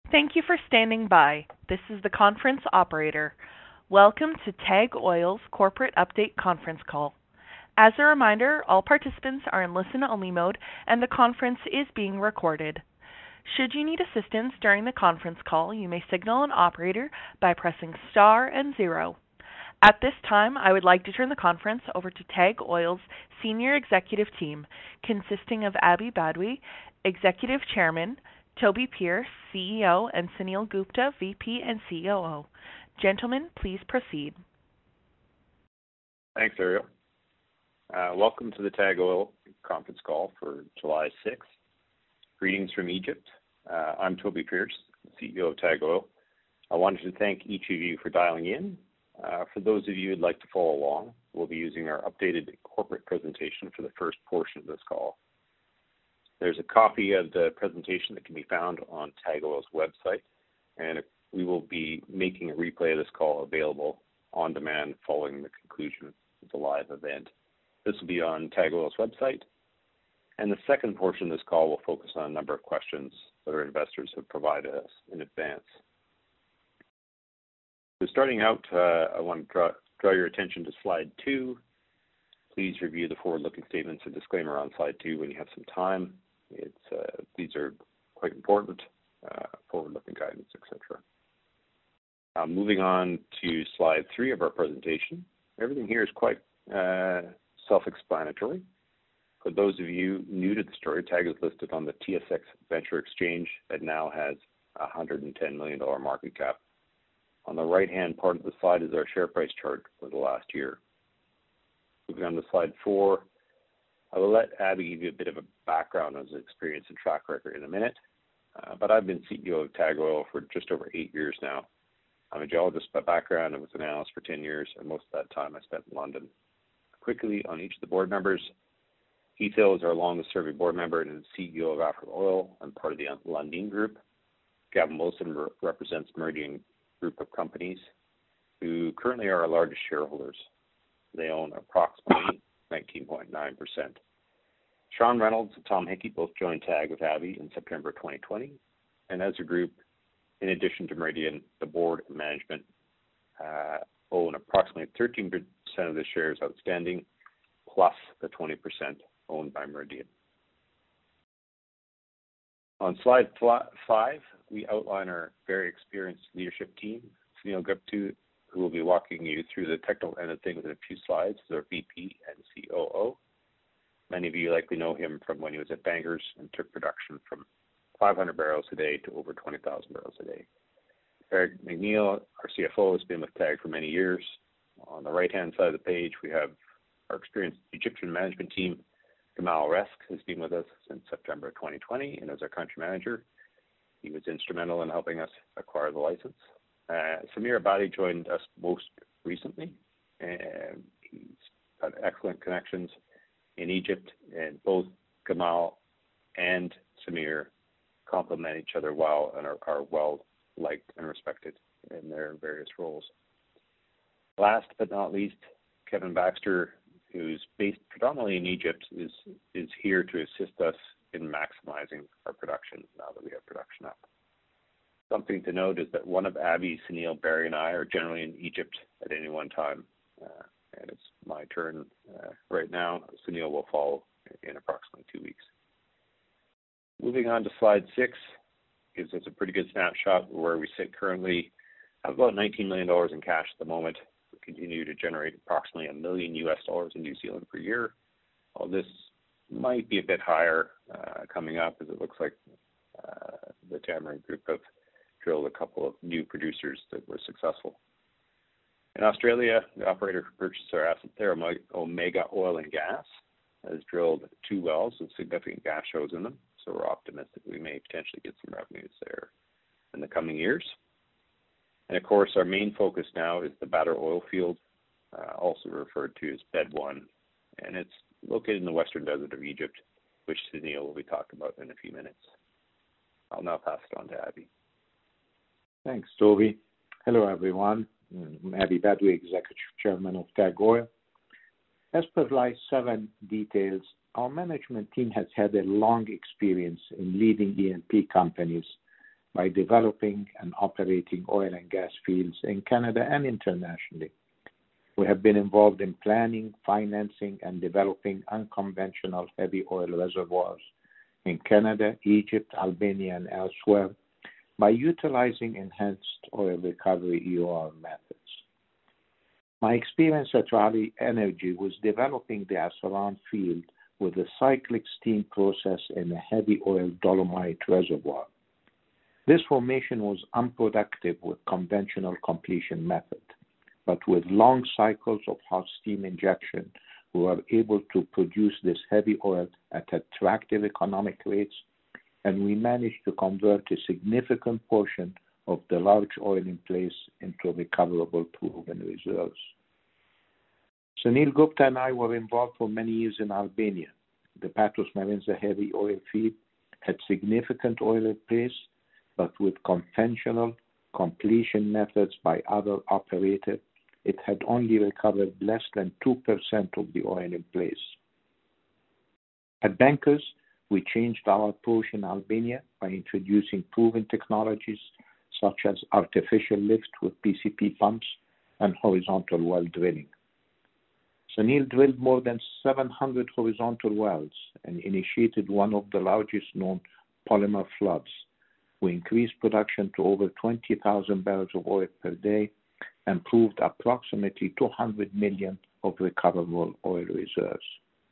Thank you for standing by. This is the conference operator. Welcome to TAG Oil's Corporate Update conference call. As a reminder, all participants are in listen-only mode and the conference is being recorded. Should you need assistance during the conference call, you may signal an operator by pressing star and zero. At this time, I would like to turn the conference over to TAG Oil's senior executive team, consisting of Abhi Badwe, Executive Chairman, Toby Pierce, CEO, and Sunil Gupta, VP and COO. Gentlemen, please proceed. Thanks, Ariel. Welcome to the TAG Oil conference call for July 6th. Greetings from Egypt. I'm Toby Pierce, CEO of TAG Oil. I wanted to thank each of you for dialing in. For those of you who'd like to follow along, we'll be using our updated corporate presentation for the first portion of this call. There's a copy of the presentation that can be found on TAG Oil's website, and we will be making a replay of this call available on demand following the conclusion of the live event. This will be on TAG Oil's website, and the second portion of this call will focus on a number of questions that our investors have provided us in advance. So starting out, I want to draw your attention to slide 2. Please review the forward-looking statements and disclaimer on slide 2 when you have some time. These are quite important, forward-looking guidance, etc. Moving on to slide 3 of our presentation. Everything here is quite self-explanatory. For those of you new to the story, TAG is listed on the TSX Venture Exchange that now has a $110 million market cap. On the right-hand part of the slide is our share price chart for the last year. Moving on to slide 4. I will let Abhi give you a bit of a background on his experience and track record in a minute, but I've been CEO of TAG Oil for just over 8 years now. I'm a geologist by background and was an analyst for 10 years, and most of that time I spent in London. Quickly on each of the board members, Heath Hill is our longest-serving board member and is CEO of Africa Oil and part of the Lundin Group. Gavin Wilson represents Meridian Group of companies, who currently are our largest shareholders. They own approximately 19.9%. Sean Reynolds and Tom Hickey both joined TAG with Abhi in September 2020. And as a group, in addition to Meridian, the board and management own approximately 13% of the shares outstanding, plus the 20% owned by Meridian. On slide 5, we outline our very experienced leadership team. Sunil Gupta, who will be walking you through the technical end of things in a few slides, is our VP and COO. Many of you likely know him from when he was at Bankers and took production from 500 barrels a day to over 20,000 barrels a day. Eric McNeil, our CFO, has been with TAG for many years. On the right-hand side of the page, we have our experienced Egyptian management team. Gamal Resk has been with us since September 2020 and is our country manager. He was instrumental in helping us acquire the license. Samir Abadi joined us most recently, and he's got excellent connections in Egypt, and both Gamal and Samir complement each other well and are well liked and respected in their various roles. Last but not least, Kevin Baxter, who's based predominantly in Egypt, is here to assist us in maximizing our production now that we have production up. Something to note is that one of Abhi, Sunil, Barry, and I are generally in Egypt at any one time, and it's my turn right now. Sunil will follow in approximately 2 weeks. Moving on to slide 6 gives us a pretty good snapshot of where we sit currently. I have about $19 million in cash at the moment. We continue to generate approximately $1 million in New Zealand per year. Well, this might be a bit higher coming up, as it looks like the Tamarind Group have drilled a couple of new producers that were successful. In Australia, the operator who purchased our asset there, Omega Oil and Gas, has drilled 2 wells with significant gas shows in them, so we're optimistic we may potentially get some revenues there in the coming years. And of course, our main focus now is the Badr oil field, also referred to as Bed 1, and it's located in the western desert of Egypt, which Sunil will be talking about in a few minutes. I'll now pass it on to Abhi. Thanks, Toby. Hello, everyone. I'm Abhi Badwe, Executive Chairman of TAG Oil. As per slide 7 details, our management team has had a long experience in leading E&P companies by developing and operating oil and gas fields in Canada and internationally. We have been involved in planning, financing, and developing unconventional heavy oil reservoirs in Canada, Egypt, Albania, and elsewhere by utilizing enhanced oil recovery EOR methods. My experience at Raleigh Energy was developing the Assaran field with a cyclic steam process in a heavy oil dolomite reservoir. This formation was unproductive with conventional completion method, but with long cycles of hot steam injection, we were able to produce this heavy oil at attractive economic rates, and we managed to convert a significant portion of the large oil in place into recoverable proven reserves. Sunil Gupta and I were involved for many years in Albania. The Patros Marinza heavy oil field had significant oil in place, but with conventional completion methods by other operators, it had only recovered less than 2% of the oil in place. At Bankers, we changed our approach in Albania by introducing proven technologies such as artificial lift with PCP pumps and horizontal well drilling. Sunil drilled more than 700 horizontal wells and initiated one of the largest known polymer floods. We increased production to over 20,000 barrels of oil per day and proved approximately 200 million of recoverable oil reserves.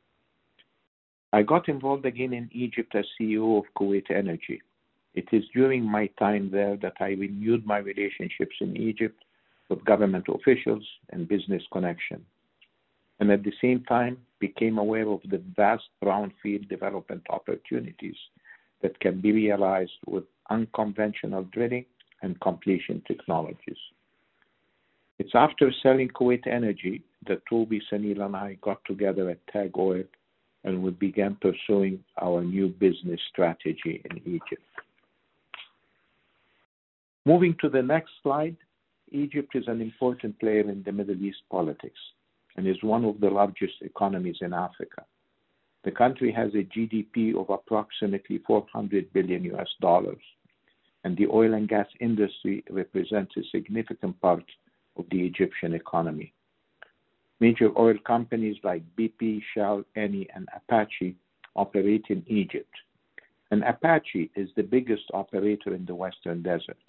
I got involved again in Egypt as CEO of Kuwait Energy. It is during my time there that I renewed my relationships in Egypt with government officials and business connection, and at the same time became aware of the vast brownfield development opportunities that can be realized with unconventional drilling and completion technologies. It's after selling Kuwait Energy that Toby, Sunil, and I got together at TAG Oil and we began pursuing our new business strategy in Egypt. Moving to the next slide, Egypt is an important player in the Middle East politics and is one of the largest economies in Africa. The country has a GDP of approximately $400 billion, and the oil and gas industry represents a significant part of the Egyptian economy. Major oil companies like BP, Shell, Eni, and Apache operate in Egypt, and Apache is the biggest operator in the Western Desert.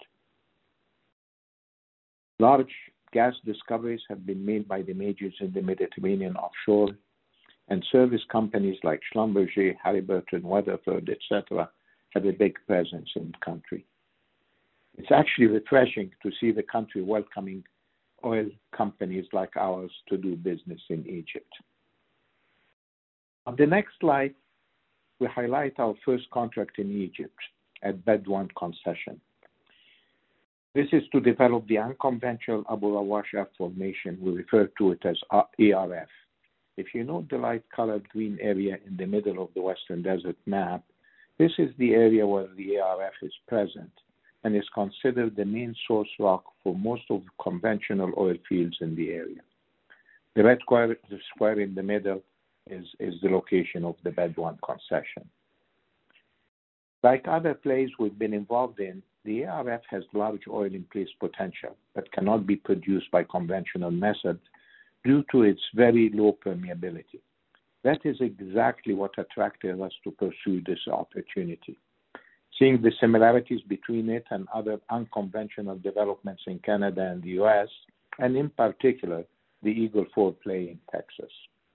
Large gas discoveries have been made by the majors in the Mediterranean offshore, and service companies like Schlumberger, Halliburton, Weatherford, etc. have a big presence in the country. It's actually refreshing to see the country welcoming oil companies like ours to do business in Egypt. On the next slide, we highlight our first contract in Egypt at Bedouin Concession. This is to develop the unconventional Abu Rawasha formation. We refer to it as ARF. If you note the light-colored green area in the middle of the Western Desert map, this is the area where the ARF is present and is considered the main source rock for most of the conventional oil fields in the area. The red square in the middle is the location of the Bedouin concession. Like other plays we've been involved in, the ARF has large oil in place potential but cannot be produced by conventional methods due to its very low permeability. That is exactly what attracted us to pursue this opportunity. Seeing the similarities between it and other unconventional developments in Canada and the U.S., and in particular, the Eagle Ford play in Texas.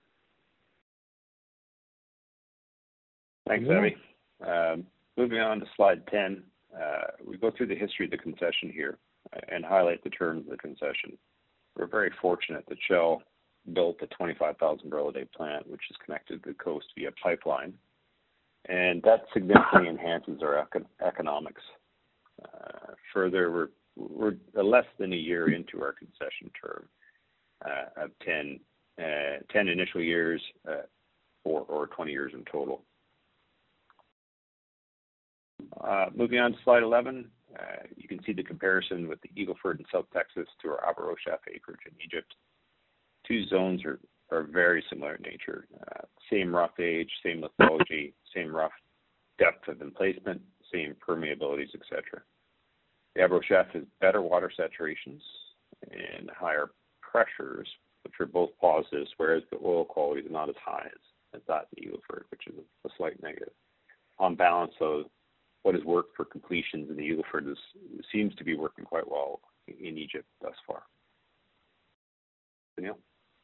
Thanks, Abby. Moving on to slide 10, we go through the history of the concession here and highlight the terms of the concession. We're very fortunate that Shell built a 25,000 barrel a day plant, which is connected to the coast via pipeline, and that significantly enhances our economics. Further, we're less than a year into our concession term of 10 initial years or 20 years in total. Moving on to slide 11, you can see the comparison with the Eagle Ford in South Texas to our Abu Roshaf acreage in Egypt. Two zones are very similar in nature. Same rough age, same lithology, same rough depth of emplacement, same permeabilities, etc. The Abreu-Chef has better water saturations and higher pressures, which are both positives, whereas the oil quality is not as high as that in the Eagle Ford, which is a slight negative. On balance, though, what has worked for completions in the Eagle Ford seems to be working quite well in Egypt thus far. Daniel?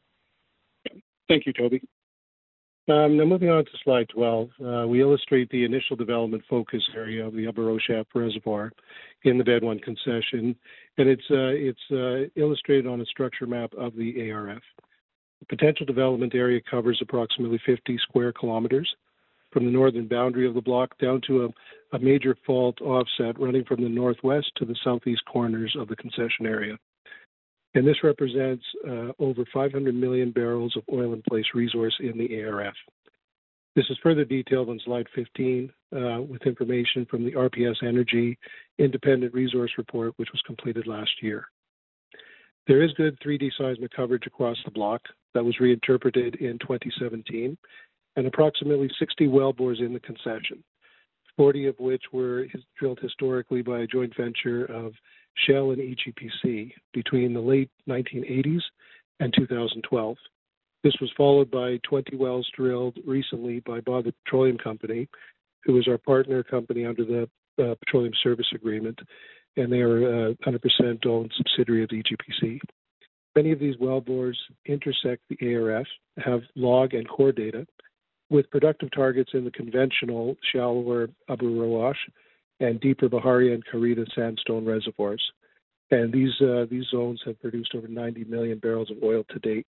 Thank you, Toby. Now moving on to slide 12, we illustrate the initial development focus area of the Abreu-Chef reservoir in the BED-1 concession, and it's illustrated on a structure map of the ARF. The potential development area covers approximately 50 square kilometers from the northern boundary of the block down to a major fault offset running from the northwest to the southeast corners of the concession area. And this represents over 500 million barrels of oil in place resource in the ARF. This is further detailed on slide 15 with information from the RPS Energy Independent Resource Report, which was completed last year. There is good 3D seismic coverage across the block that was reinterpreted in 2017, and approximately 60 wellbores in the concession, 40 of which were drilled historically by a joint venture of Shell and EGPC between the late 1980s and 2012. This was followed by 20 wells drilled recently by Bother Petroleum Company, who is our partner company under the Petroleum Service Agreement, and they are a 100% owned subsidiary of EGPC. Many of these wellbores intersect the ARF, have log and core data, with productive targets in the conventional shallower Abu Rawash and deeper Bahari and Karita sandstone reservoirs. And these zones have produced over 90 million barrels of oil to date.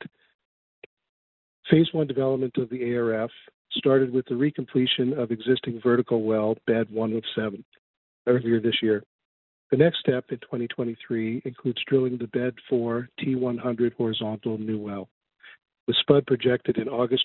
Phase 1 development of the ARF started with the recompletion of existing vertical well bed 1 of 7 earlier this year. The next step in 2023 includes drilling the bed 4 T100 horizontal new well, with spud projected in August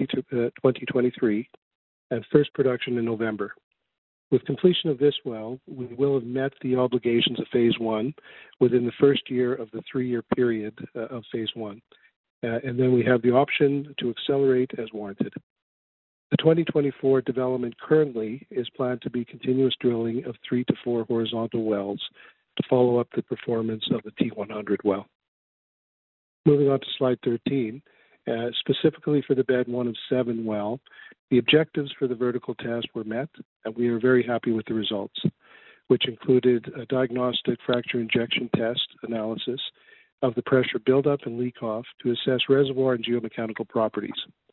2023 and first production in November. With completion of this well, we will have met the obligations of Phase 1 within the first year of the 3-year period of Phase 1. And then we have the option to accelerate as warranted. The 2024 development currently is planned to be continuous drilling of 3 to 4 horizontal wells to follow up the performance of the T100 well. Moving on to slide 13, specifically for the bed 1 of 7 well, the objectives for the vertical test were met, and we are very happy with the results, which included a diagnostic fracture injection test analysis of the pressure buildup and leak off to assess reservoir and geomechanical properties.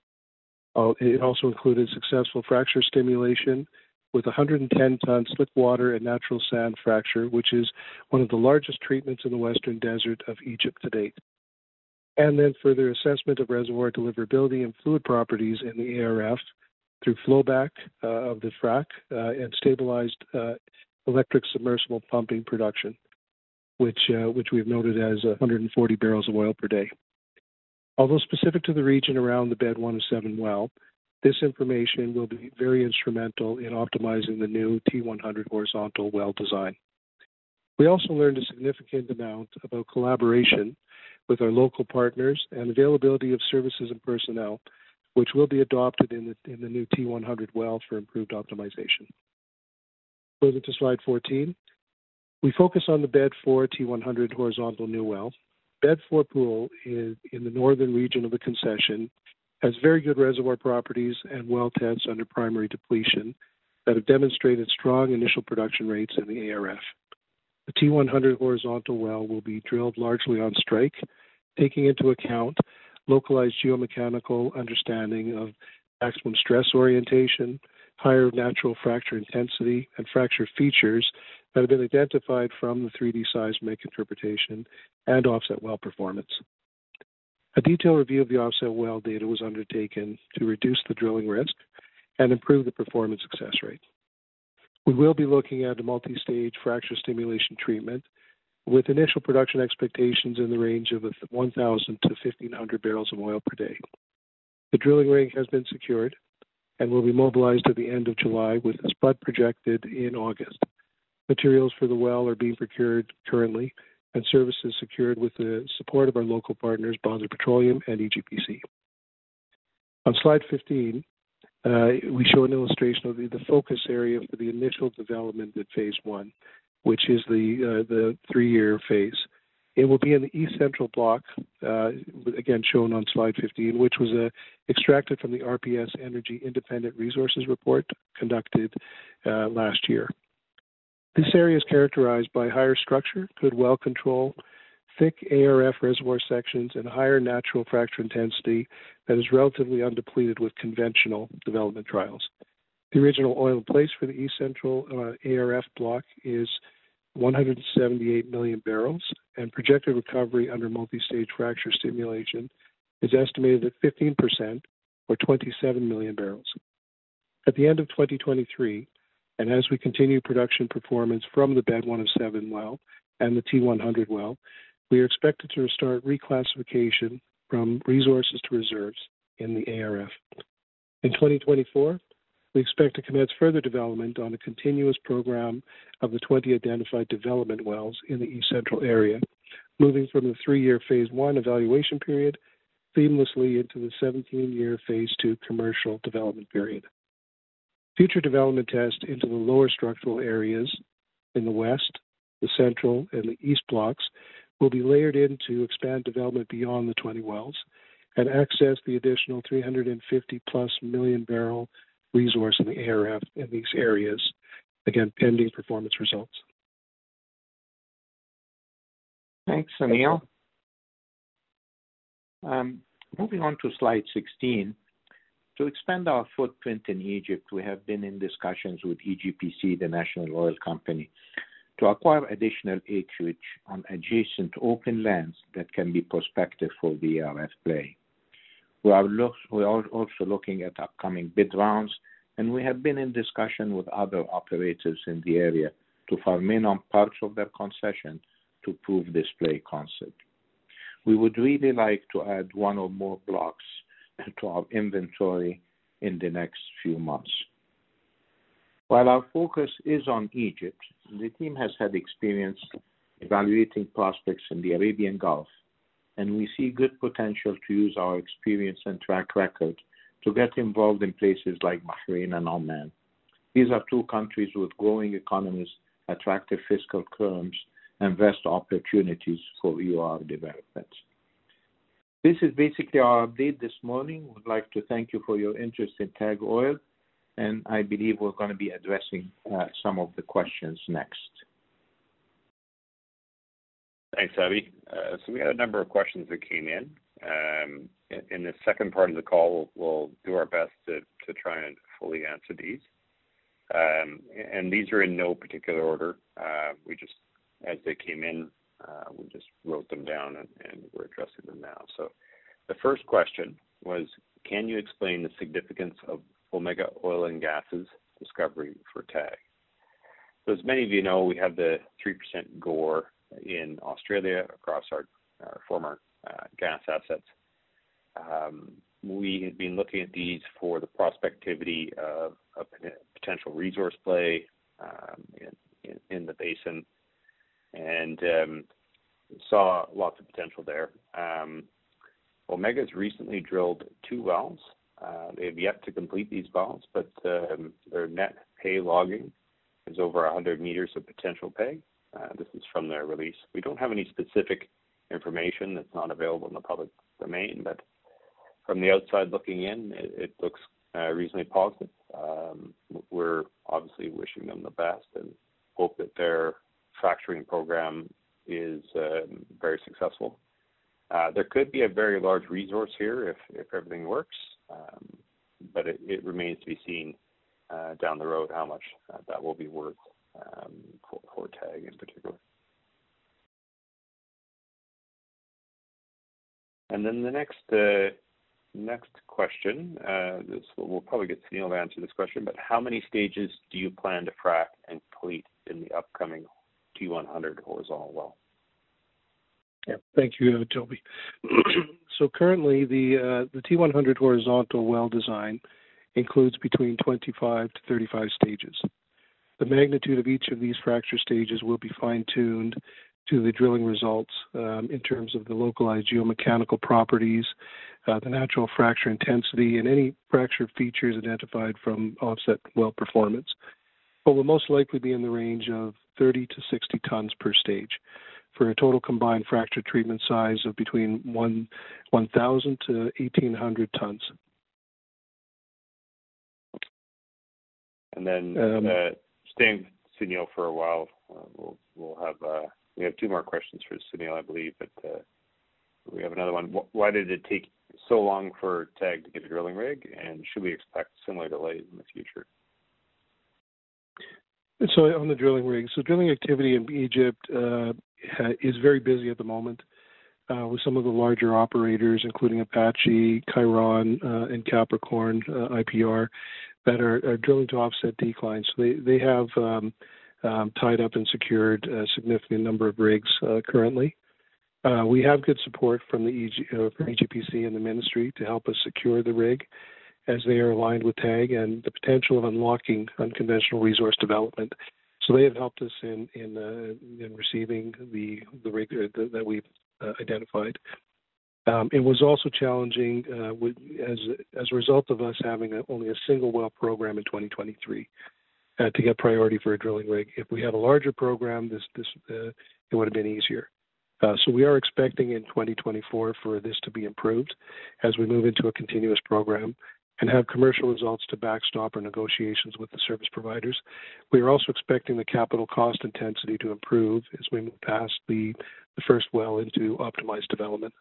It also included successful fracture stimulation with 110-ton slick water and natural sand fracture, which is one of the largest treatments in the western desert of Egypt to date. And then further assessment of reservoir deliverability and fluid properties in the ARF through flowback of the frac and stabilized electric submersible pumping production, which we've noted as 140 barrels of oil per day. Although specific to the region around the bed 1 of 7 well, this information will be very instrumental in optimizing the new T100 horizontal well design. We also learned a significant amount about collaboration with our local partners and availability of services and personnel, which will be adopted in the new T100 well for improved optimization. Moving to slide 14, we focus on the bed 4 T100 horizontal new well. Bed 4 pool is in the northern region of the concession, has very good reservoir properties and well tests under primary depletion that have demonstrated strong initial production rates in the ARF. The T100 horizontal well will be drilled largely on strike, taking into account localized geomechanical understanding of maximum stress orientation, higher natural fracture intensity, and fracture features that have been identified from the 3D seismic interpretation and offset well performance. A detailed review of the offset well data was undertaken to reduce the drilling risk and improve the performance success rate. We will be looking at a multi-stage fracture stimulation treatment with initial production expectations in the range of 1,000 to 1,500 barrels of oil per day. The drilling rig has been secured and will be mobilized at the end of July with a spud projected in August. Materials for the well are being procured currently and services secured with the support of our local partners, Bother Petroleum and EGPC. On slide 15, we show an illustration of the focus area for the initial development at Phase 1. which is the 3-year phase. It will be in the East Central block, again shown on slide 15, which was extracted from the RPS Energy Independent Resources Report conducted last year. This area is characterized by higher structure, good well control, thick ARF reservoir sections, and higher natural fracture intensity that is relatively undepleted with conventional development trials. The original oil in place for the East Central ARF block is 178 million barrels, and projected recovery under multi-stage fracture stimulation is estimated at 15%, or 27 million barrels. At the end of 2023, and as we continue production performance from the Bed 107 well and the T100 well, we are expected to start reclassification from resources to reserves in the ARF. In 2024, we expect to commence further development on a continuous program of the 20 identified development wells in the East Central area, moving from the 3-year Phase 1 evaluation period seamlessly into the 17-year Phase 2 commercial development period. Future development tests into the lower structural areas in the west, the central, and the east blocks will be layered in to expand development beyond the 20 wells and access the additional 350-plus million barrel resource in the ARF in these areas, again, pending performance results. Thanks, Anil. Moving on to slide 16. To expand our footprint in Egypt, we have been in discussions with EGPC, the national oil company, to acquire additional acreage on adjacent open lands that can be prospective for the ARF play. We are also looking at upcoming bid rounds, and we have been in discussion with other operators in the area to farm in on parts of their concession to prove this play concept. We would really like to add one or more blocks to our inventory in the next few months. While our focus is on Egypt, the team has had experience evaluating prospects in the Arabian Gulf, and we see good potential to use our experience and track record to get involved in places like Bahrain and Oman. These are two countries with growing economies, attractive fiscal terms, and vast opportunities for EOR development. This is basically our update this morning. We'd like to thank you for your interest in TAG Oil, and I believe we're going to be addressing some of the questions next. Thanks, Avi. So we had a number of questions that came in. In the second part of the call, we'll do our best to try and fully answer these. And these are in no particular order. We just, as they came in, we just wrote them down and we're addressing them now. So the first question was, can you explain the significance of Omega Oil and Gas's discovery for TAG? So as many of you know, we have the 3% GORR in Australia across our former gas assets. We had been looking at these for the prospectivity of a potential resource play in the basin, and saw lots of potential there. Omega's recently drilled 2 wells. They have yet to complete these wells, but their net pay logging is over 100 meters of potential pay. This is from their release. We don't have any specific information that's not available in the public domain, but from the outside looking in, it looks reasonably positive. We're obviously wishing them the best and hope that their fracturing program is very successful. There could be a very large resource here if everything works, but it remains to be seen down the road how much that will be worth for TAG in particular. And then the next question, we'll probably get Sunil to answer this question, but how many stages do you plan to frac and complete in the upcoming T100 horizontal well? Yeah, thank you, Toby. So currently, the T100 horizontal well design includes between 25 to 35 stages. The magnitude of each of these fracture stages will be fine-tuned to the drilling results in terms of the localized geomechanical properties, the natural fracture intensity, and any fracture features identified from offset well performance. but will most likely be in the range of 30 to 60 tons per stage, for a total combined fracture treatment size of between 1,000 to 1,800 tons. And then staying Sunil for a while, we'll have we have two more questions for Sunil, I believe, but we have another one. Why did it take so long for TAG to get a drilling rig, and should we expect similar delays in the future? So on the drilling rig, so drilling activity in Egypt is very busy at the moment with some of the larger operators, including Apache, Chiron, and Capricorn IPR, that are drilling to offset declines. So they have tied up and secured a significant number of rigs currently. We have good support from the from EGPC and the ministry to help us secure the rig, as they are aligned with TAG and the potential of unlocking unconventional resource development. So they have helped us in receiving the rig that we've identified. It was also challenging as a result of us having only a single well program in 2023 to get priority for a drilling rig. If we had a larger program, it would have been easier. So we are expecting in 2024 for this to be improved as we move into a continuous program and have commercial results to backstop our negotiations with the service providers. We are also expecting the capital cost intensity to improve as we move past the first well into optimized development.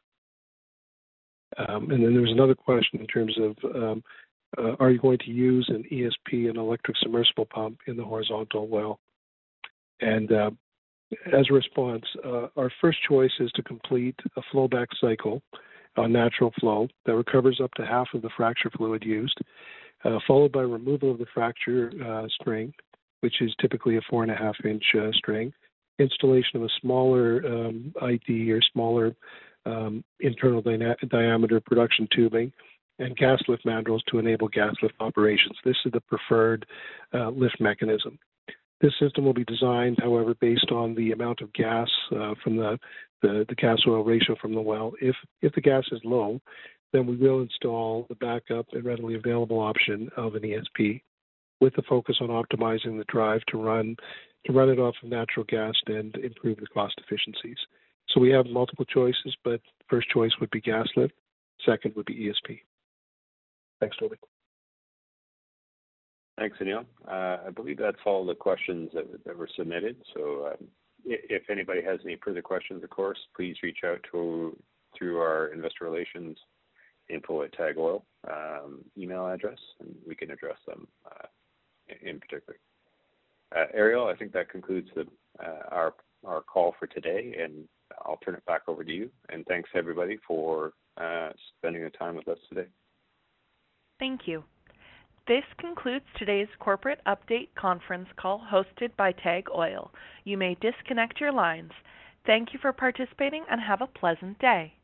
And then there was another question in terms of are you going to use an ESP, an electric submersible pump, in the horizontal well? And as a response, our first choice is to complete a flowback cycle on natural flow that recovers up to half of the fracture fluid used, followed by removal of the fracture string, which is typically a 4.5-inch string, installation of a smaller ID or smaller internal diameter production tubing, and gas lift mandrels to enable gas lift operations. This is the preferred lift mechanism. This system will be designed, however, based on the amount of gas from the gas oil ratio from the well. If the gas is low, then we will install the backup and readily available option of an ESP, with the focus on optimizing the drive to run it off of natural gas and improve the cost efficiencies. So we have multiple choices, but first choice would be gas lift, second would be ESP. Thanks, Toby. Thanks, Sunil. I believe that's all the questions that were submitted. So if anybody has any further questions, of course, please reach out through our investor relations info@tagoil email address, and we can address them in particular. Ariel, I think that concludes our call for today, and I'll turn it back over to you. And thanks, everybody, for spending the time with us today. Thank you. This concludes today's corporate update conference call hosted by TAG Oil. You may disconnect your lines. Thank you for participating and have a pleasant day.